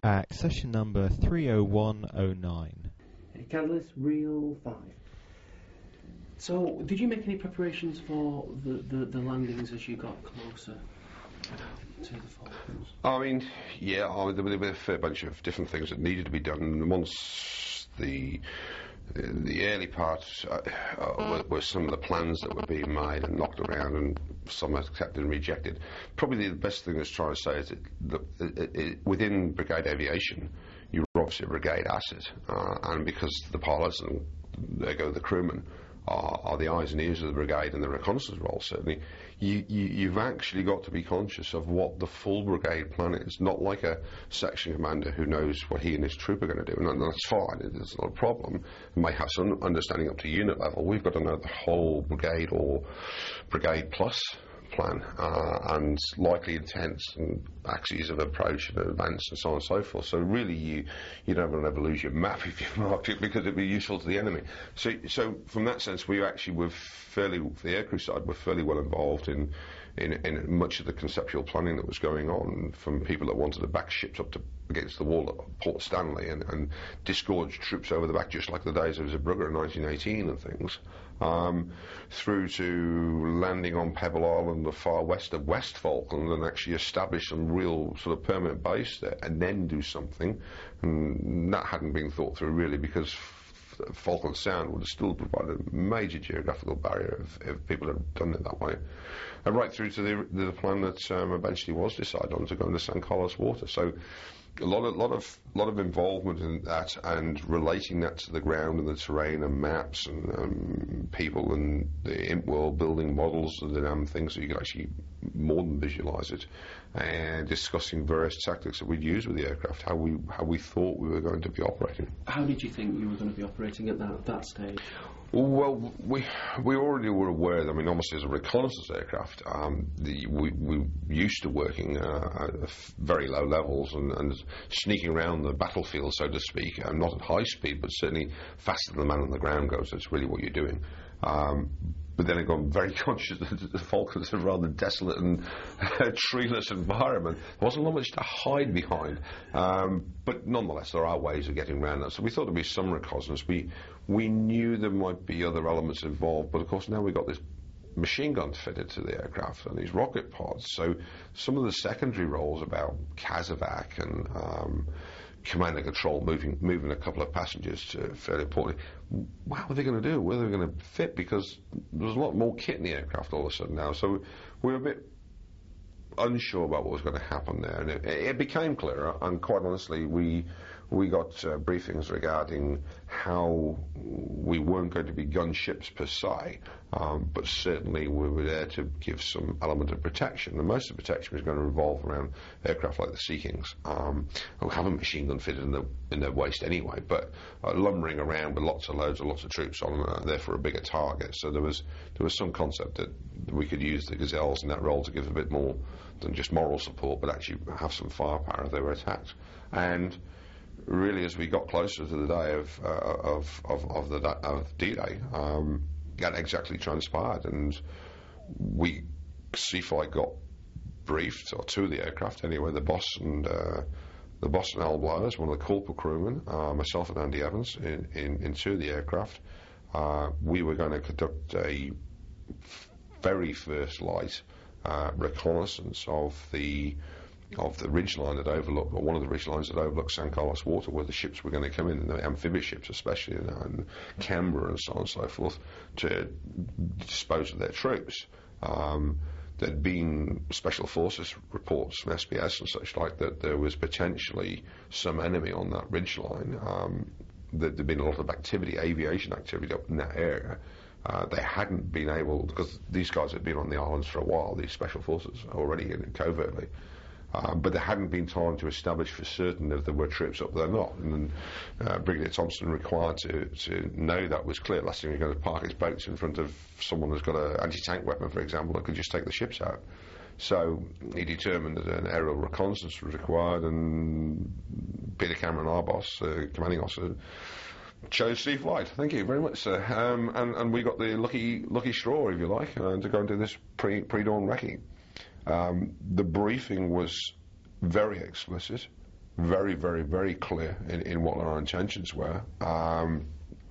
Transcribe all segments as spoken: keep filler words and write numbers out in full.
Accession number three oh one oh nine. Catalyst, reel five. So, did you make any preparations for the, the, the landings as you got closer to the Falklands? I mean, yeah, I mean, there were a fair bunch of different things that needed to be done. And once the the early parts uh, uh, were, were some of the plans that were being made and knocked around, and some accepted and rejected. Probably the best thing that's trying to say is that the, it, it, within brigade aviation, you're obviously a brigade asset, uh, and because the pilots and there go the crewmen are, are the eyes and ears of the brigade and the reconnaissance role, certainly, you, you, you've actually got to be conscious of what the full brigade plan is, not like a section commander who knows what he and his troop are going to do, and that's fine, it's not a problem. You may have some understanding up to unit level. We've got to know the whole brigade or brigade plus plan, uh, and likely intents and axes of approach and advance and so on and so forth. So really you you don't want to ever lose your map if you marked it, because it'd be useful to the enemy. So so from that sense, we actually were fairly, for the aircrew side, were fairly well involved in, in in much of the conceptual planning that was going on, from people that wanted to back ships up to against the wall at Port Stanley and, and disgorge troops over the back, just like the days of Zeebrugge in nineteen eighteen and things, um, through to landing on Pebble Island, the far west of West Falkland, and actually establish some real sort of permanent base there, and then do something. And that hadn't been thought through really, because Falkland Sound would have still provided a major geographical barrier if, if people had done it that way. And right through to the, the plan that um, eventually was decided on, to go into San Carlos Water. So a lot of lot of lot of involvement in that, and relating that to the ground and the terrain and maps and um, people and the imp world, building models and the damn things so you could actually more than visualise it, and discussing various tactics that we'd use with the aircraft, how we how we thought we were going to be operating. How did you think you were going to be operating at that that stage? Well, we we already were aware that, I mean, obviously as a reconnaissance aircraft, um, the, we we used to working uh, at very low levels and, and sneaking around the battlefield, so to speak, um, not at high speed, but certainly faster than the man on the ground goes. That's really what you're doing. Um, but then I got very conscious that the Falklands are a rather desolate and uh, treeless environment. There wasn't much to hide behind. Um, but nonetheless, there are ways of getting around that. So we thought there'd be some reconnaissance. We, we knew there might be other elements involved, but of course now we've got this machine gun fitted to the aircraft and these rocket pods. So some of the secondary roles about CASEVAC and um, command and control, moving moving a couple of passengers, to fairly importantly, what are they going to do? Where are they going to fit? Because there's a lot more kit in the aircraft all of a sudden now. So we were a bit unsure about what was going to happen there, and it, it became clearer. And quite honestly, we we got uh, briefings regarding how we weren't going to be gunships per se, um, but certainly we were there to give some element of protection. And most of the protection was going to revolve around aircraft like the Sea Kings, um, who have a machine gun fitted in, the, in their waist anyway, but uh, lumbering around with lots of loads and lots of troops on them, uh, there for a bigger target. So there was there was some concept that we could use the Gazelles in that role to give a bit more than just moral support, but actually have some firepower if they were attacked. And really, as we got closer to the day of uh, of, of of the of D-Day, um, that exactly transpired, and we C-Flight got briefed, or two of the aircraft anyway, the boss and uh, the boss and Al Bliers, one of the corporal crewmen, uh, myself and Andy Evans, in, in, in two of the aircraft. Uh, we were going to conduct a very first light uh, reconnaissance of the of the ridgeline that overlooked, or one of the ridgelines that overlooked San Carlos Water, where the ships were going to come in, the amphibious ships especially, and, and Canberra and so on and so forth, to dispose of their troops. Um, there'd been special forces reports from S B S and such like that there was potentially some enemy on that ridgeline. Um, that there'd been a lot of activity, aviation activity up in that area. Uh, they hadn't been able, because these guys had been on the islands for a while, these special forces already in covertly. Um, but there hadn't been time to establish for certain if there were troops up there or not. And then uh, Brigadier Thompson required to, to know that was clear. Last thing you're going to park his boats in front of someone who's got an anti-tank weapon, for example, that could just take the ships out. So he determined that an aerial reconnaissance was required, and Peter Cameron, our boss, uh, commanding officer, chose C-Flight. Thank you very much, sir. Um, and, and we got the lucky lucky straw, if you like, uh, to go and do this pre, pre-dawn recce. Um, the briefing was very explicit, very, very, very clear in, in what our intentions were. Um,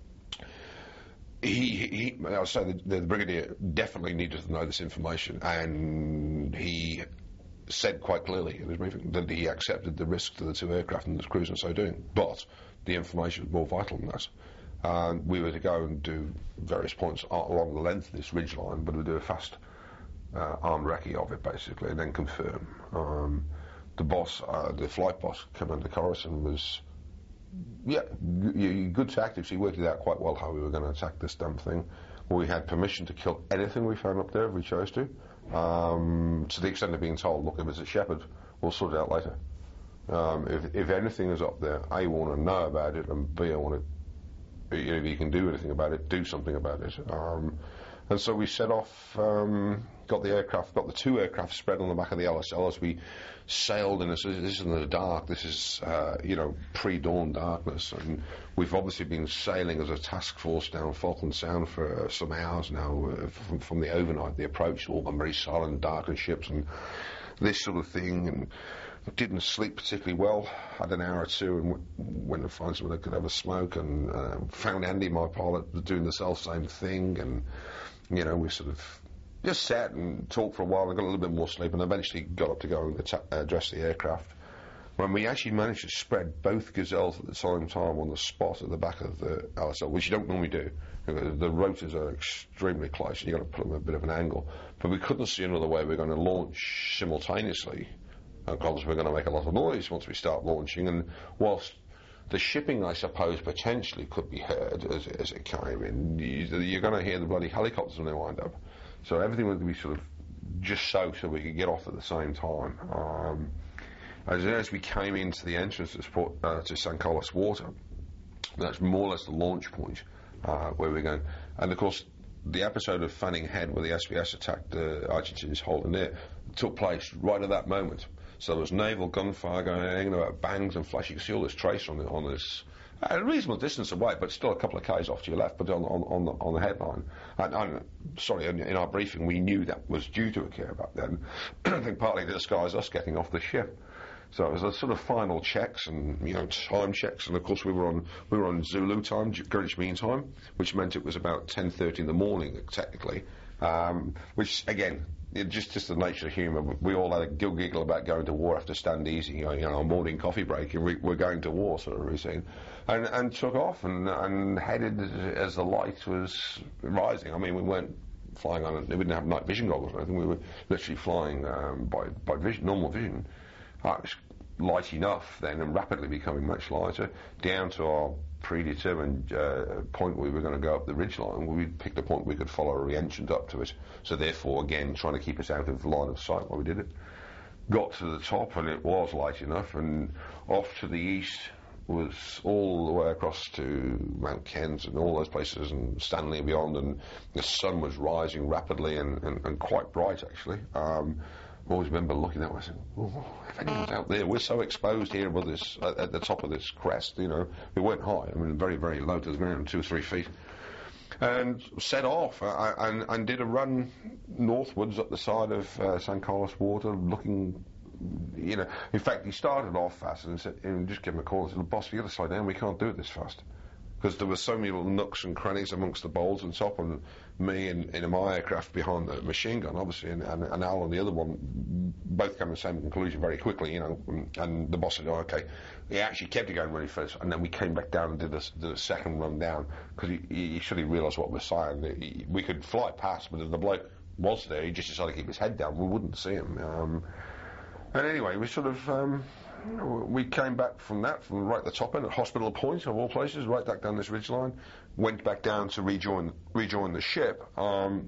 he, he, I'll say the, the brigadier definitely needed to know this information, and he said quite clearly in his briefing that he accepted the risk to the two aircraft and the crews in so doing, but the information was more vital than that. Uh, we were to go and do various points along the length of this ridge line, but we'd do a fast uh, armed recce of it, basically, and then confirm. Um, the boss, uh, the flight boss, Commander Corrison, was, yeah, g- good tactics. He worked it out quite well how we were going to attack this damn thing. We had permission to kill anything we found up there if we chose to, um, to the extent of being told, look, if it's a Shepherd, we'll sort it out later. Um, if, if anything is up there, A, I want to know about it, and B, I want to, you know, if you can do anything about it, do something about it. Um, and so we set off, um, got the aircraft, got the two aircraft spread on the back of the L S L as we sailed in. This, this is in the dark. This is, uh, you know, pre-dawn darkness, and we've obviously been sailing as a task force down Falkland Sound for uh, some hours now. Uh, from, from the overnight, the approach, all gone very silent, darkened ships, and this sort of thing, and didn't sleep particularly well. Had an hour or two and w- went to find someone that could have a smoke, and uh, found Andy, my pilot, doing the self same thing, and you know, we sort of just sat and talked for a while and got a little bit more sleep, and eventually got up to go and atta- address the aircraft. When we actually managed to spread both Gazelles at the same time on the spot at the back of the L S L, which you don't normally do. You know, the rotors are extremely close, and you've got to put them at a bit of an angle. But we couldn't see another way we were going to launch simultaneously, because we're going to make a lot of noise once we start launching. And whilst the shipping, I suppose, potentially could be heard as, as it came in, you, you're going to hear the bloody helicopters when they wind up. So everything would be sort of just so so we could get off at the same time. Um, as, as we came into the entrance to, Sport, uh, to San Carlos Water, that's more or less the launch point uh, where we're going. And of course, the episode of Fanning Head where the S B S attacked the Argentines holding there took place right at that moment. So there was naval gunfire going on, you know, bangs and flash. You can see all this tracer on, the, on this, at a reasonable distance away, but still a couple of k's off to your left, but on, on, on, the, on the headline. And, and sorry, in, in our briefing, we knew that was due to occur back then. I think partly to disguise us getting off the ship. So it was a sort of final checks and, you know, time checks, and of course we were on we were on Zulu time, Greenwich Mean Time, which meant it was about ten thirty in the morning technically. Um, which again, it just just the nature of humour. We all had a giggle, giggle about going to war after Stand Easy, you know, you know, our morning coffee break, and we, we're going to war sort of routine, and and took off and and headed as the light was rising. I mean, we weren't flying on, we didn't have night vision goggles or anything. We were literally flying um, by by vision, normal vision. Uh, it was light enough then, and rapidly becoming much lighter, down to our predetermined uh, point where we were going to go up the ridgeline. We picked a point we could follow a re-entrant up to it, so therefore again trying to keep us out of the line of sight while we did it. Got to the top and it was light enough, and off to the east was all the way across to Mount Kent and all those places and Stanley and beyond, and the sun was rising rapidly and, and, and quite bright actually. Um, I always remember looking at it and saying, oh, if anyone's out there, we're so exposed here above this, at, at the top of this crest, you know, we weren't high, I mean, very, very low to the ground, two or three feet. And set off uh, and, and did a run northwards up the side of uh, San Carlos Water, looking, you know, in fact, he started off fast and said, and just gave him a call and said, boss, we got to slow down, we can't do it this fast. Because there were so many little nooks and crannies amongst the bowls and top, and me and in my aircraft behind the machine gun, obviously, and, and, and Al and the other one, both came to the same conclusion very quickly, you know. And, and the boss said, "Oh, okay." He actually kept it going really fast, and then we came back down and did a, did a second run down because he, he should have realised what we're saying. He, we could fly past, but if the bloke was there, he just decided to keep his head down. We wouldn't see him. Um, and anyway, we sort of. Um, We came back from that, from right at the top end, at Hospital Point, of all places, right back down this ridgeline, went back down to rejoin rejoin the ship, um,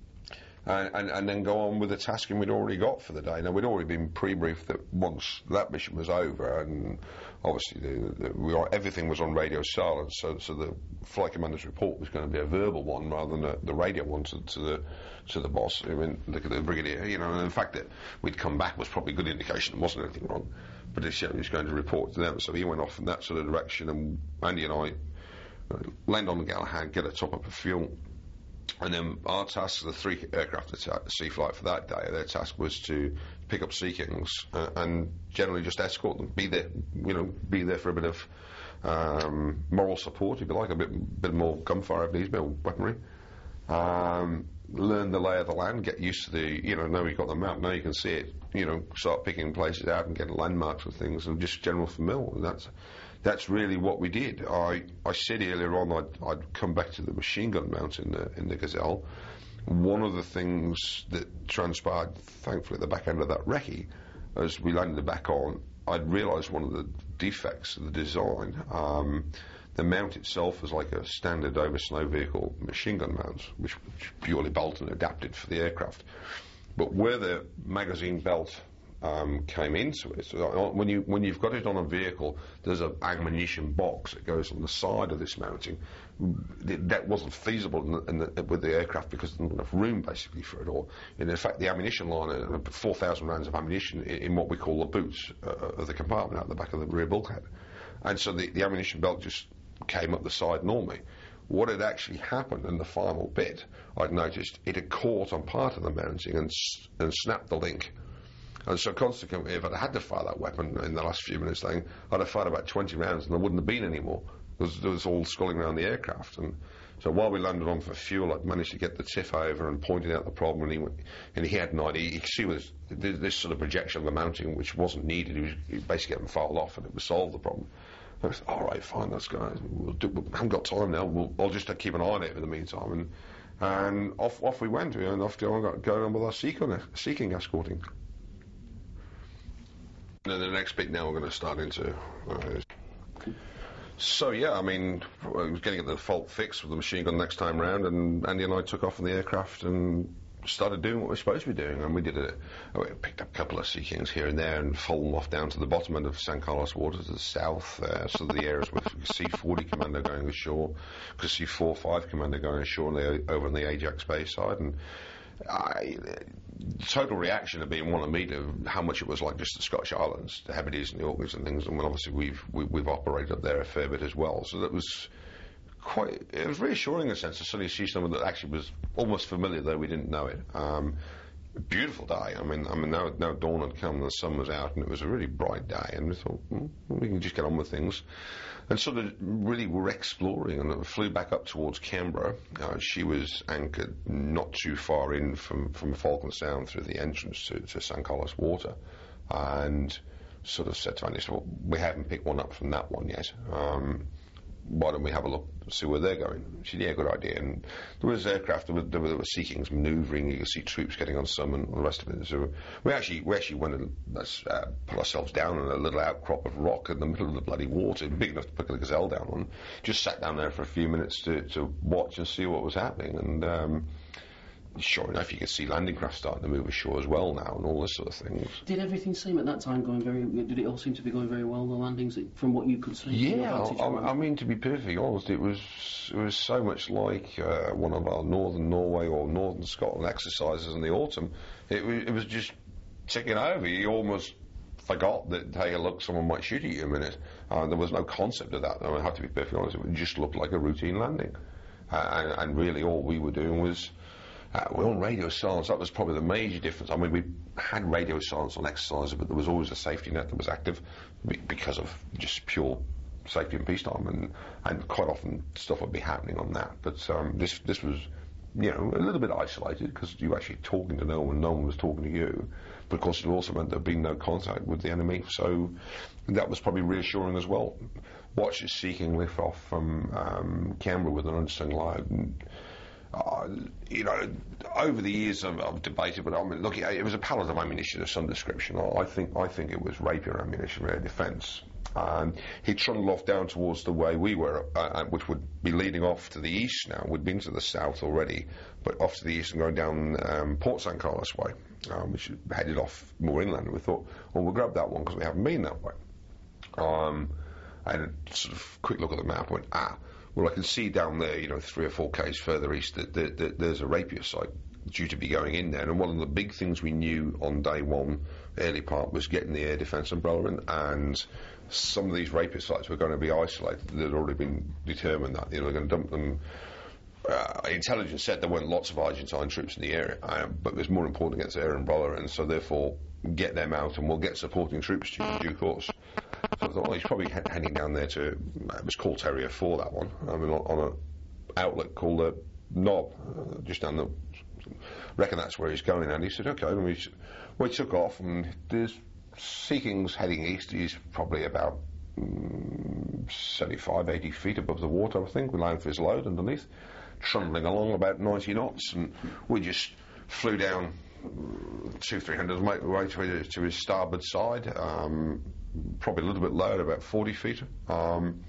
and, and, and then go on with the tasking we'd already got for the day. Now, we'd already been pre-briefed that once that mission was over, and obviously the, the, we are, everything was on radio silence, so, so the flight commander's report was going to be a verbal one rather than a, the radio one to, to the to the boss, I mean, the, the brigadier, you know, and the fact that we'd come back was probably a good indication there wasn't anything wrong. But he was going to report to them, so he went off in that sort of direction, and Andy and I uh, land on the Galahad, get a top up of fuel, and then our task, the three aircraft at Sea Flight for that day, their task was to pick up Sea Kings uh, and generally just escort them, be there, you know, be there for a bit of um, moral support, if you like, a bit, bit more gunfire if needs, a bit of weaponry. Um, learn the lay of the land, get used to the, you know, now you've got the map, now you can see it, you know, start picking places out and getting landmarks and things, and just general familiar. That's that's really what we did. I, I said earlier on I'd, I'd come back to the machine gun mount in the, in the Gazelle. One of the things that transpired, thankfully, at the back end of that recce, as we landed it back on, I'd realised one of the defects of the design. Um, the mount itself was like a standard over snow vehicle machine gun mount, which was purely bolt and adapted for the aircraft. But where the magazine belt um, came into it, so when you when you've got it on a vehicle, there's an ammunition box that goes on the side of this mounting. That wasn't feasible in the, in the, with the aircraft because there wasn't enough room basically for it all. And in fact, the ammunition line, uh, four thousand rounds of ammunition in, in what we call the boots uh, of the compartment out the back of the rear bulkhead. And so the, the ammunition belt just came up the side normally. What had actually happened in the final bit, I'd noticed it had caught on part of the mounting and, and snapped the link. And so consequently, if I'd had to fire that weapon in the last few minutes, thing, I'd have fired about twenty rounds and there wouldn't have been any more. There was, there was all sculling around the aircraft. And so while we landed on for fuel, I'd managed to get the Tiff over and pointed out the problem. And he, went, and he had an idea. You could see with this, this sort of projection of the mounting, which wasn't needed. He was, he was basically getting filed off and it would solve the problem. I said, all right, fine, let's go. We'll do, we haven't got time now. We'll, I'll just keep an eye on it in the meantime. And and off off we went. And off to go, go on with our Sea King escorting. And then the next bit now we're going to start into. Uh, so yeah, I mean, I was getting the fault fixed with the machine gun next time round, and Andy and I took off on the aircraft and started doing what we're supposed to be doing. And we did it. We picked up a couple of Sea Kings here and there and folded them off down to the bottom end of San Carlos Water to the south, uh, so the areas with C forty Commando going ashore, because C forty-five Commando going ashore and they over on the Ajax Bay side. And I, total reaction had been one of me to how much it was like just the Scottish Islands, the Hebrides and the Orkneys and things. And well, obviously we've we, we've operated up there a fair bit as well, so that was quite. It was reassuring in a sense to suddenly see someone that actually was almost familiar, though we didn't know it. Um, beautiful day. I mean, I mean now now dawn had come, the sun was out, and it was a really bright day. And we thought well, we can just get on with things. And sort of really were exploring, and flew back up towards Canberra. Uh, she was anchored not too far in from, from Falkland Sound through the entrance to, to San Carlos Water, and sort of said to Andy, well, we haven't picked one up from that one yet. Um, why don't we have a look, see where they're going? She said, yeah, good idea. And there was aircraft, there were, there were, there were Sea Kings manoeuvring, you could see troops getting on some and all the rest of it. So we actually, we actually went and uh, put ourselves down on a little outcrop of rock in the middle of the bloody water, big enough to put the Gazelle down on. Just sat down there for a few minutes to, to watch and see what was happening. And um, sure enough, you could see landing craft starting to move ashore as well now, and all this sort of things. Did everything seem at that time going very? Did it all seem to be going very well? The landings, from what you could see. Yeah, I, I mean, to be perfectly honest, it was it was so much like uh, one of our Northern Norway or Northern Scotland exercises in the autumn. It was it was just ticking over. You almost forgot that, hey, look, someone might shoot at you a minute. Uh, there was no concept of that. I, mean, I have to be perfectly honest. It just looked like a routine landing, uh, and, and really all we were doing was. Uh, we're on radio silence. That was probably the major difference. I mean, we had radio silence on exercises, but there was always a safety net that was active be- because of just pure safety and peacetime, and, and quite often stuff would be happening on that. But um, this this was, you know, a little bit isolated because you were actually talking to no one, no one was talking to you. But of course, it also meant there'd been no contact with the enemy, so that was probably reassuring as well. Watch us seeking lift off from um, Canberra with an undersung light. And, Uh, you know, over the years I've, I've debated, but I mean, look, it was a pallet of ammunition of some description. I think I think it was rapier ammunition, air defence. Um, he trundled off down towards the way we were, uh, which would be leading off to the east now. We'd been to the south already, but off to the east and going down um, Port San Carlos way, um, which headed off more inland. And we thought, well, we'll grab that one because we haven't been that way. Um, and a sort of quick look at the map, went, ah, well, I can see down there, you know, three or four k's further east that, that, that there's a rapier site due to be going in there. And one of the big things we knew on day one, early part, was getting the air defence umbrella in. And some of these rapier sites were going to be isolated. They'd already been determined that, you know, they're going to dump them uh, intelligence said there weren't lots of Argentine troops in the area, um, but it was more important against Aaron Umbrella, and so therefore get them out and we'll get supporting troops to you in due course. So I thought, well, he's probably he- heading down there to, it was called Terrier four, that one, I mean, on, on an outlet called a Knob, uh, just down the, reckon that's where he's going. And he said, okay, and we, we took off, and there's Sea King's heading east. He's probably about mm, seventy-five, eighty feet above the water, I think, with line for his load underneath, trundling along about ninety knots, and we just flew down two, three hundred way to his, to his starboard side, um, probably a little bit lower, about forty feet. Um,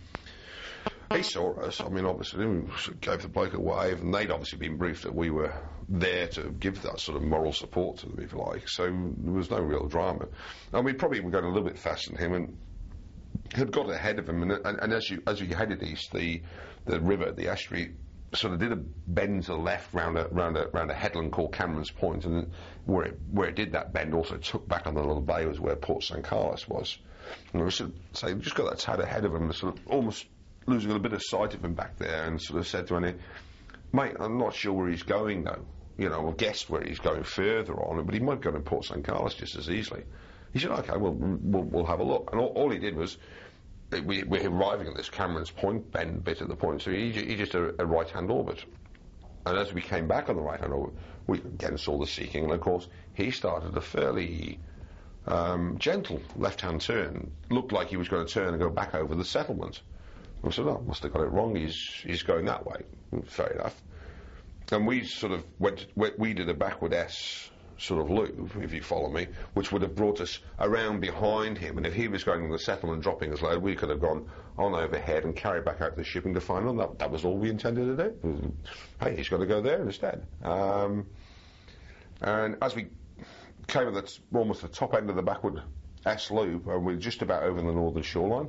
he saw us. I mean, obviously, we gave the bloke a wave, and they'd obviously been briefed that we were there to give that sort of moral support to them, if you like. So there was no real drama. And we probably were going a little bit faster than him, and had got ahead of him. And, and, and as you as you headed east, the the river, the estuary, sort of did a bend to the left round a round a round a headland called Cameron's Point, and where it where it did that bend also took back on the little bay was where Port Saint Carlos was. And we sort of say, just got that tad ahead of him, sort of almost losing a bit of sight of him back there, and sort of said to him, mate, I'm not sure where he's going though. You know, I've guessed where he's going further on, but he might go to Port Saint Carlos just as easily. He said, okay, well, we'll, we'll have a look. And all, all he did was, we, we're arriving at this Cameron's Point bend bit of the point, so he, he just a, a right-hand orbit. And as we came back on the right-hand orbit, we again saw the Sea King, and of course, he started a fairly um, gentle left-hand turn. Looked like he was going to turn and go back over the settlement. I said, oh, must have got it wrong, he's, he's going that way. Fair enough. And we sort of went, we did a backward S sort of loop, if you follow me, which would have brought us around behind him, and if he was going to the settlement and dropping his load, we could have gone on overhead and carried back out the shipping to find him. That, that was all we intended to do. Hey, he's got to go there instead. Um, and as we came at the, almost the top end of the backward S loop, and we were just about over the northern shoreline,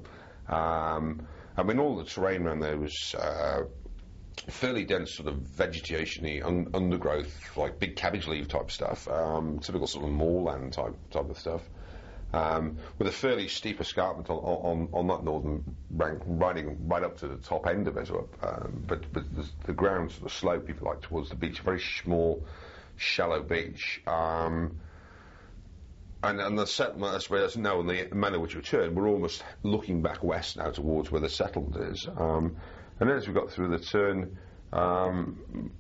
um, I mean, all the terrain around there was uh, fairly dense sort of vegetation-y, un- undergrowth, like big cabbage leaf type stuff, um, typical sort of moorland type type of stuff, um, with a fairly steep escarpment on, on, on that northern bank, riding right up to the top end of it. Um, but but the, the ground sort of slope, if you like, towards the beach, a very small, shallow beach. Um, And, and the settlement, as well as now, in the manner which we turned, we're almost looking back west now towards where the settlement is. Um, and then as we got through the turn, um,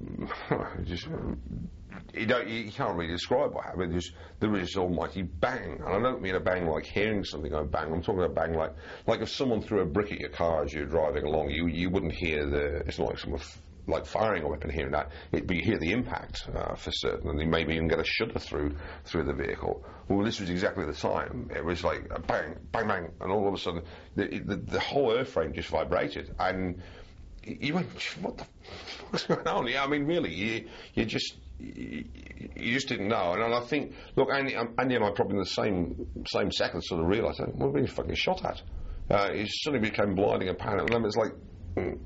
just you don't, you can't really describe what happened. Just, there was this almighty bang, and I don't mean a bang like hearing something go bang. I'm talking about bang like like if someone threw a brick at your car as you're driving along, you you wouldn't hear the. It's not like someone f- like firing a weapon, hearing that, it, but you hear the impact uh, for certain, and you maybe even get a shudder through through the vehicle. Well, this was exactly the time. It was like a bang, bang, bang, and all of a sudden the the, the whole airframe just vibrated, and you went, what the what's going on? Yeah, I mean, really, you you just you, you just didn't know. And I think, look, Andy, Andy and I probably in the same same second sort of realised, we're being fucking shot at. Uh, it suddenly became blinding apparent, and then it's like. Mm,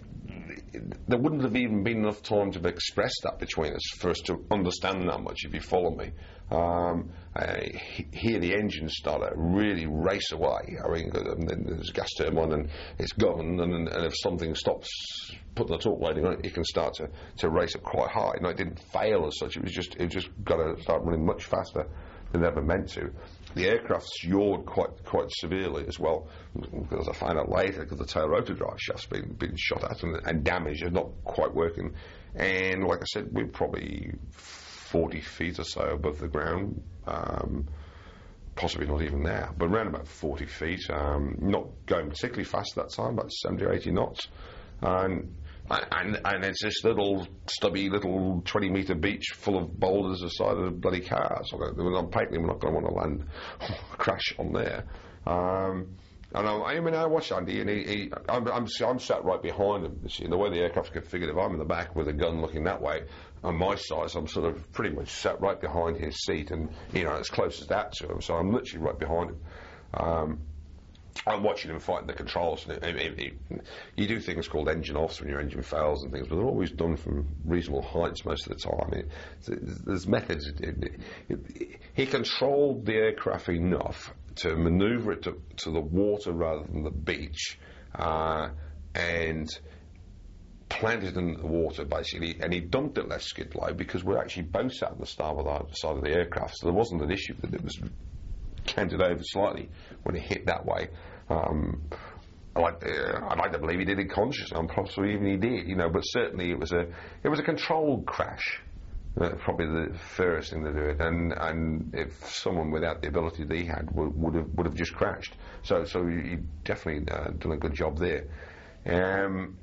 there wouldn't have even been enough time to have expressed that between us for us to understand that much, if you follow me. Um, I hear the engine start to really race away. I mean, there's a gas turbine and it's governed, and, and if something stops putting the torque loading on it, it can start to, to race up quite high. And it didn't fail as such, it was just it just got to start running much faster than it ever meant to. The aircraft's yawed quite quite severely as well, because I found out later, because the tail rotor drive shaft's been, been shot at and, and damaged and not quite working. And like I said, we're probably forty feet or so above the ground, um, possibly not even there, but around about forty feet, um, not going particularly fast at that time, about seventy or eighty knots. And And, and it's this little stubby little twenty metre beach full of boulders the side of the bloody cars. So on paper, we're not going to want to land crash on there. Um, and I, I mean, I watch Andy, and he, he, I'm, I'm, I'm sat right behind him. You see, and the way the aircraft's configured, if I'm in the back with a gun looking that way, on my side, so I'm sort of pretty much sat right behind his seat, and you know, as close as that to him. So I'm literally right behind him. Um, I'm watching him fight the controls, and it, it, it, you do things called engine offs when your engine fails and things, but they're always done from reasonable heights most of the time. It, there's methods. It, it, he controlled the aircraft enough to manoeuvre it to, to the water rather than the beach, uh, and planted in the water basically, and he dumped it left skid low because we're actually both sat on the starboard side of the aircraft, so there wasn't an issue that it was canted over slightly when it hit that way. Um, I like to, I like to believe he did it consciously, and possibly even he did, you know. But certainly it was a it was a controlled crash. Uh, probably the fairest thing to do it, and and if someone without the ability that he had would, would have would have just crashed. So so he definitely uh, done a good job there. Um,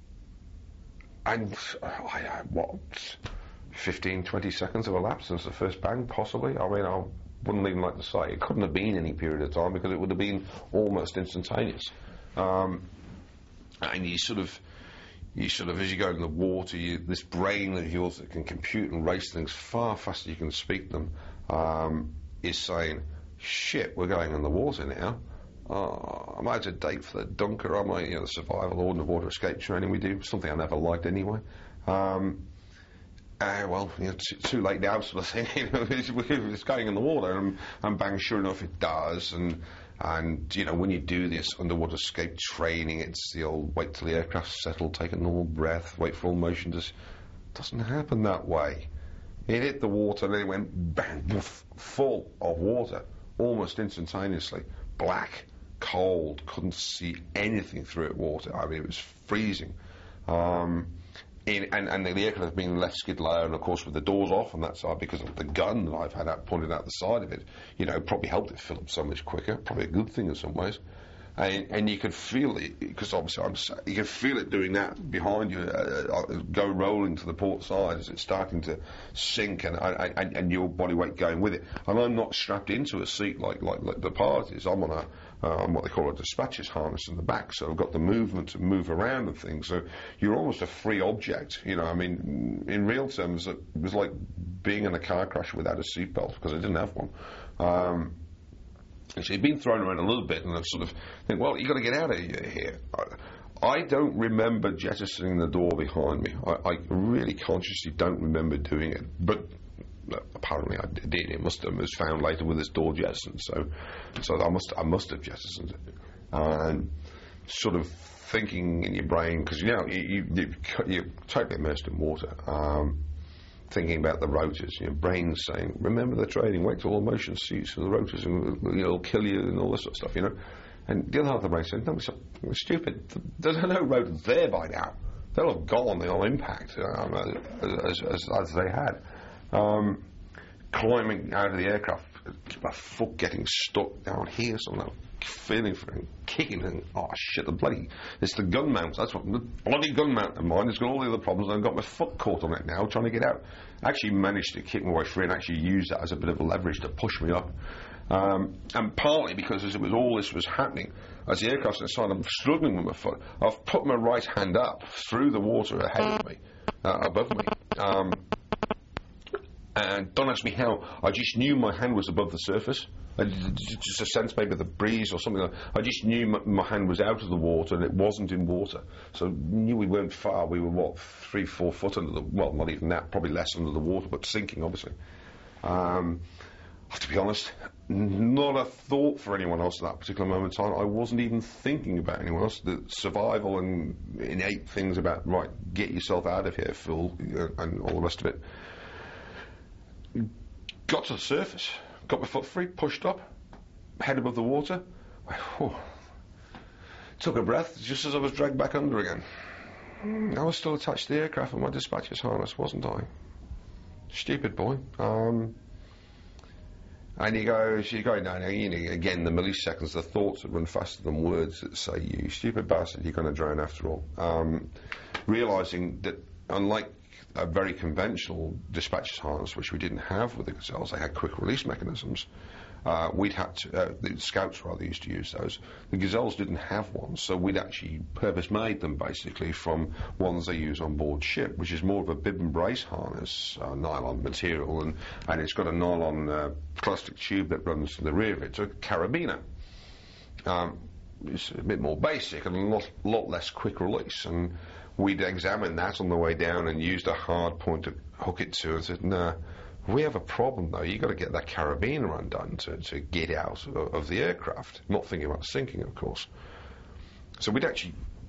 and uh, I, what fifteen, twenty seconds have elapsed since the first bang, possibly. I mean, I wouldn't even like to say. It couldn't have been any period of time because it would have been almost instantaneous. Um, and you sort of. You sort of, as you go in the water, you, this brain of yours that can compute and race things far faster than you can speak them, um, is saying, shit, we're going in the water now. Uh, I'm out of date for the Dunker, I'm like, you know, the survival or underwater escape training we do, something I never liked anyway. Um, uh, well, you know, t- too late now, sort of thing. You know, it's, it's going in the water, and, and bang, sure enough, it does. And And, you know, when you do this underwater escape training, it's the old wait till the aircraft's settled, take a normal breath, wait for all motion to... It doesn't happen that way. It hit the water and then it went bang, woof, full of water, almost instantaneously. Black, cold, couldn't see anything through it water. I mean, it was freezing. Um, in, and, and the aircraft had been left skid low, and of course with the doors off on that side because of the gun that I've had out pointed out the side of it, you know, probably helped it fill up so much quicker. Probably a good thing in some ways. And, and you could feel it, because obviously I'm, you could feel it doing that behind you, uh, uh, go rolling to the port side as it's starting to sink, and, and and your body weight going with it. And I'm not strapped into a seat like like, like the pilot is. I'm on a uh, on what they call a dispatcher's harness in the back, so I've got the movement to move around and things. So you're almost a free object, you know. I mean, in real terms, it was like being in a car crash without a seatbelt because I didn't have one. Um, So he'd been thrown around a little bit, and I sort of think, well, you've got to get out of here. I, I don't remember jettisoning the door behind me. I, I really consciously don't remember doing it, but apparently I did. It must have was found later with this door jettisoned, so so I must I must have jettisoned it. And sort of thinking in your brain, because you know you, you you're totally immersed in water. Um, thinking about the rotors, your brain's saying, remember the training, wait till all motion cease, and the rotors, and it'll kill you, and all this sort of stuff, you know. And the other half of the brain said, no, it's stupid. There's no rotors there by now. They'll have gone, they'll impact, um, as, as, as they had. Um, climbing out of the aircraft, my foot getting stuck down here, so I'm feeling for it, kicking, and oh shit, the bloody, it's the gun mount, that's what, the bloody gun mount of mine has got all the other problems, and I've got my foot caught on it now, trying to get out. I actually managed to kick my way free and actually use that as a bit of a leverage to push me up. Um, and partly because as it was all this was happening, as the aircraft's inside, I'm struggling with my foot. I've put my right hand up through the water ahead of me, uh, above me. Um, and don't ask me how, I just knew my hand was above the surface. I, just a sense maybe of the breeze or something like that. I just knew my, my hand was out of the water and it wasn't in water. So knew we weren't far. We were, what, three, four foot under the, well, not even that, probably less under the water, but sinking, obviously. Um, to be honest, not a thought for anyone else at that particular moment in time. I wasn't even thinking about anyone else. The survival and innate things about, right, get yourself out of here, Phil, and all the rest of it. Got to the surface. Got my foot free, pushed up, head above the water. Whew. Took a breath just as I was dragged back under again. I was still attached to the aircraft with my dispatcher's harness, wasn't I? Stupid boy. Um, and you go, you go down, you know, again, the milliseconds, the thoughts that run faster than words that say, you stupid bastard, you're going to drown after all. Um, realising that, unlike a very conventional dispatcher's harness, which we didn't have with the Gazelles, they had quick release mechanisms. Uh, we'd had to, uh, the Scouts rather used to use those. The Gazelles didn't have one, so we'd actually purpose-made them basically from ones they use on board ship, which is more of a bib and brace harness, uh, nylon material, and, and it's got a nylon uh, plastic tube that runs to the rear of it, so a carabiner. Um, it's a bit more basic and a lot, lot less quick release, and we'd examined that on the way down and used a hard point to hook it to and said, nah, we have a problem though, you've got to get that carabiner undone to, to get out of, of the aircraft. Not thinking about sinking, of course. So we'd actually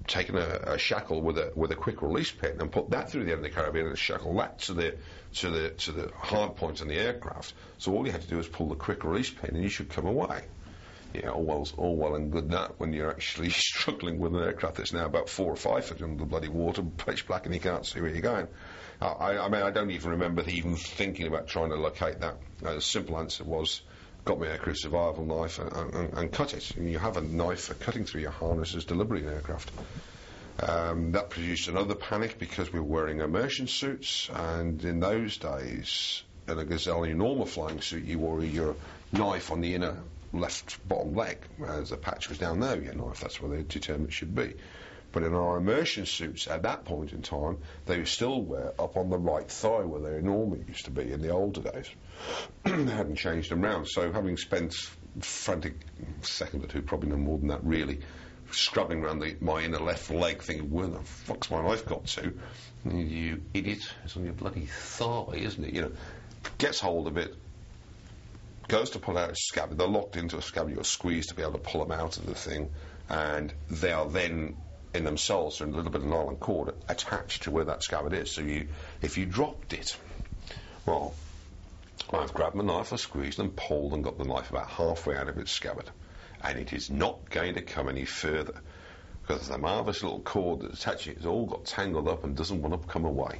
taken a, a shackle with a with a quick release pin and put that through the end of the carabiner and shackle that to the to the to the hard point on the aircraft. So all you had to do was pull the quick release pin and you should come away. Yeah, all well, all well and good that when you're actually struggling with an aircraft that's now about four or five foot under the bloody water, pitch black, and you can't see where you're going. Uh, I, I mean, I don't even remember even thinking about trying to locate that. Uh, the simple answer was, got my aircrew survival knife and, and, and cut it. And you have a knife for cutting through your harnesses deliberately in aircraft. Um, that produced another panic because we were wearing immersion suits, and in those days, in a Gazelle, in your normal flying suit, you wore your knife on the inner left bottom leg, as the patch was down there, your knife, that's where they determined it should be. But in our immersion suits at that point in time, they still were up on the right thigh where they normally used to be in the older days. They hadn't changed them round. So having spent frantic second or two, probably no more than that really, scrubbing around the, my inner left leg thinking, where the fuck's my knife got to? You idiot, it's on your bloody thigh, isn't it? You know, gets hold of it, goes to pull out a scabbard. They're locked into a scabbard. You're squeezed to be able to pull them out of the thing, and they are then in themselves in a little bit of nylon cord attached to where that scabbard is. So you, if you dropped it, well, I've grabbed my knife, I squeezed and pulled and got the knife about halfway out of its scabbard, and it is not going to come any further because the marvellous little cord that attaches it has all got tangled up and doesn't want to come away.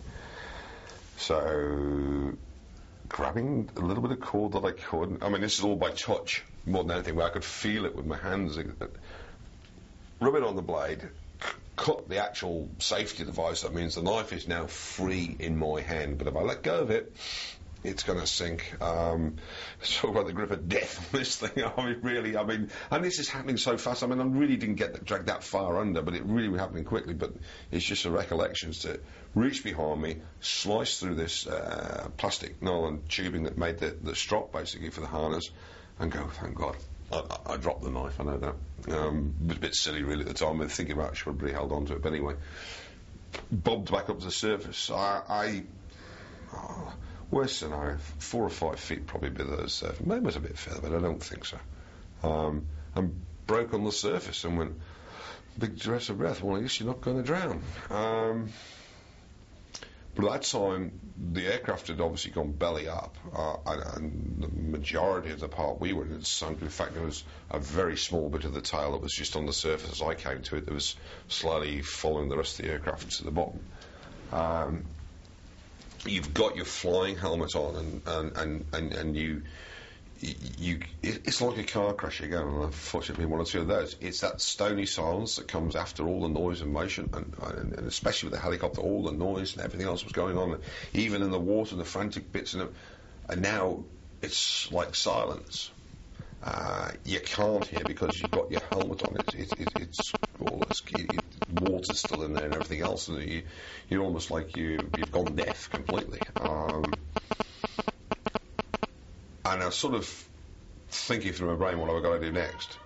So, grabbing a little bit of cord that I could, I mean, this is all by touch more than anything, where I could feel it with my hands, rub it on the blade, c- cut the actual safety device. That means the knife is now free in my hand, but if I let go of it, it's going to sink. Um, talk about the grip of death on this thing. I mean, really, I mean, and this is happening so fast. I mean, I really didn't get that, dragged that far under, but it really was happening quickly. But it's just a recollection to reach behind me, slice through this uh, plastic nylon tubing that made the, the strop basically for the harness, and go, thank God. I, I, I dropped the knife, I know that. Um, it was a bit silly, really, at the time. I was thinking about it, I should have really held on to it. But anyway, bobbed back up to the surface. I. I oh, worst scenario, four or five feet probably below the surface. Maybe it was a bit further, but I don't think so. Um, and broke on the surface and went, big dress of breath, well, I guess you're not going to drown. Um, but at that time, the aircraft had obviously gone belly up, uh, and, and the majority of the part we were in had sunk. In fact, there was a very small bit of the tail that was just on the surface as I came to it that was slightly following the rest of the aircraft to the bottom. Um, You've got your flying helmet on, and and, and, and, and you, you, it's like a car crash again, and unfortunately one or two of those. It's that stony silence that comes after all the noise and motion, and, and, and especially with the helicopter, all the noise and everything else was going on, even in the water, the frantic bits, and, and now it's like silence. Uh, you can't hear because you've got your helmet on. It, it, it, it's all this, it, it, water's still in there and everything else, and you, you're almost like you, you've gone deaf completely. Um, and I was sort of thinking through my brain what have I got to do next.